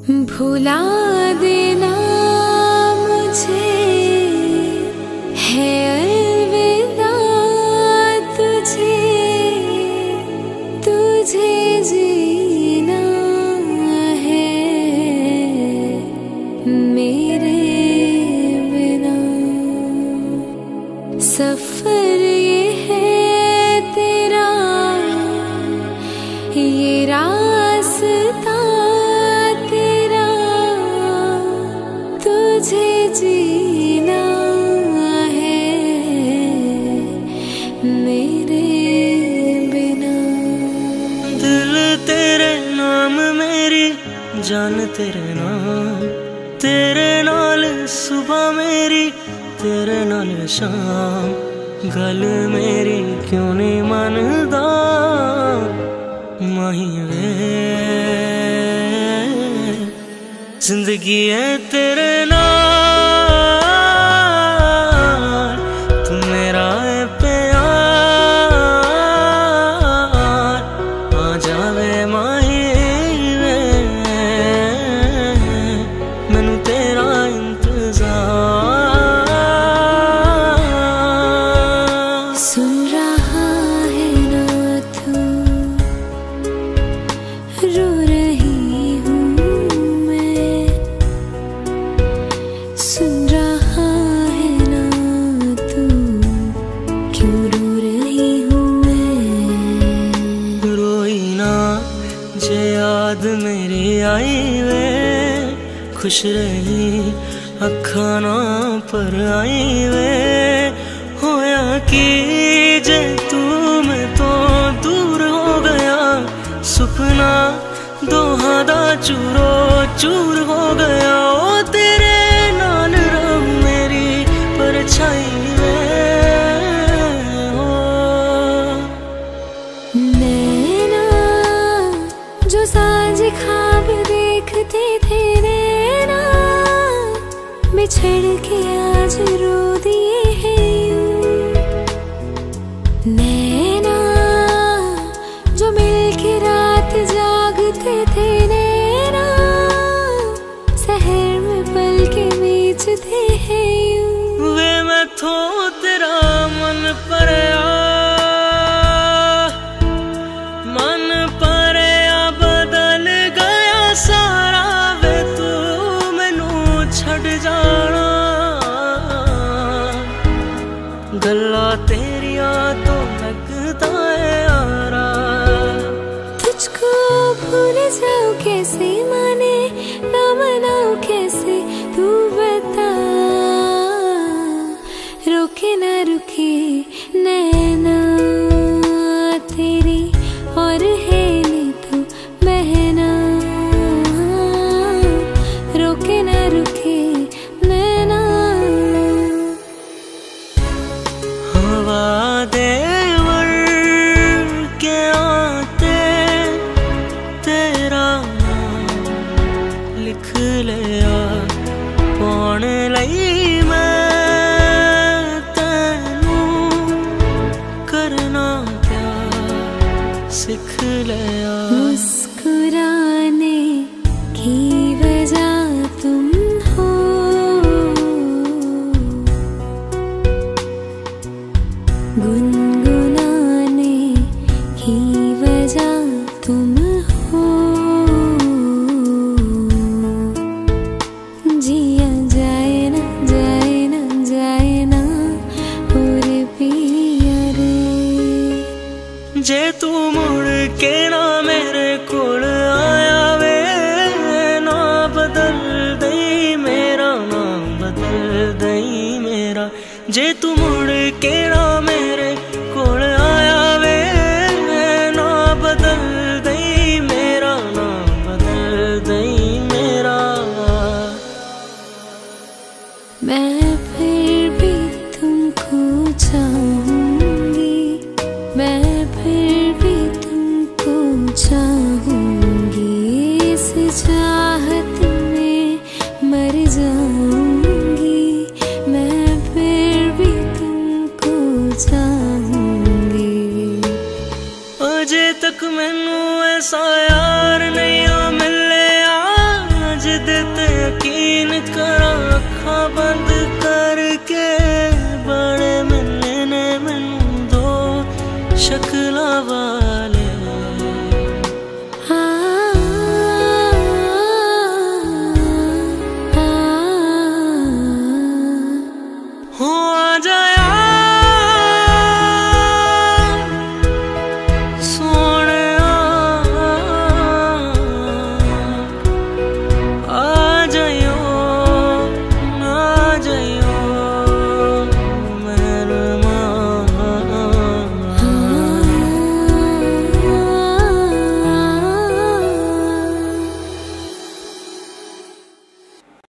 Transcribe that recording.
भुला देना मुझे है अलविदा तुझे, तुझे जीना है मेरे बिना। सफर ये है तेरा, ये रास्ता तुझे जीना है मेरे बिना। दिल तेरे नाम मेरी जान तेरे नाम, तेरे नाल सुबह मेरी तेरे नाल शाम। गल मेरी क्यों नहीं मनदा माही वे, जिंदगी है तेरे नाल, तू मेरा है प्यार। आ जावे माही वे, मैनू तेरा इंतजार। सुन रहा है ना तू, रो रही हूँ मैं। सुन रहा है ना तू, क्यों रो रही हूँ मैं। रोई ना जे याद मेरी आई वे, खुश रही अखा ना पर आई वे। होया कि जे तू मैं तो दूर हो गया, सुपना दोहा दा चूरो चूर हो गया। ओ तेरे नाल रब मेरी परछाई वे हो। नैना जो साँझ ख्वाब देखते थे, नैना बिछड़ के आज रो दिए हैं यूं। नैना जो मिलके रात जागते थे, नैना शहर में पल के बीचते हैं यूं। वे मैं थो तेरा मन परया, मन परया बदल गया सारा। वे तू मैनू छड़ जाना, गल्ला तेरिया तो लगता है यारा। तुझको भूल जाऊं कैसे, माने ना मनाऊं कैसे, तू बता। रुके ना रुके नैना तेरी, और है नहीं तो बहना। रुके ना रुके नैना। हवा देवर के आते तेरा नाम लिख लिया, पाउण लई मैं तैनू करना प्यार सिख लिया। मुस्कुराने की वजह तुम हो, गुनगुनाने की वजह तुम हो। जिया जाए ना जाए ना जाए ना और पिया रे। जे तू मुड़ के ना मेरे कोल आया वे, ना बदल दई मेरा, ना बदल दई मेरा। जे तू मुड़ के ना मेरे कोल आया वे, ना बदल दई मेरा, ना बदल दई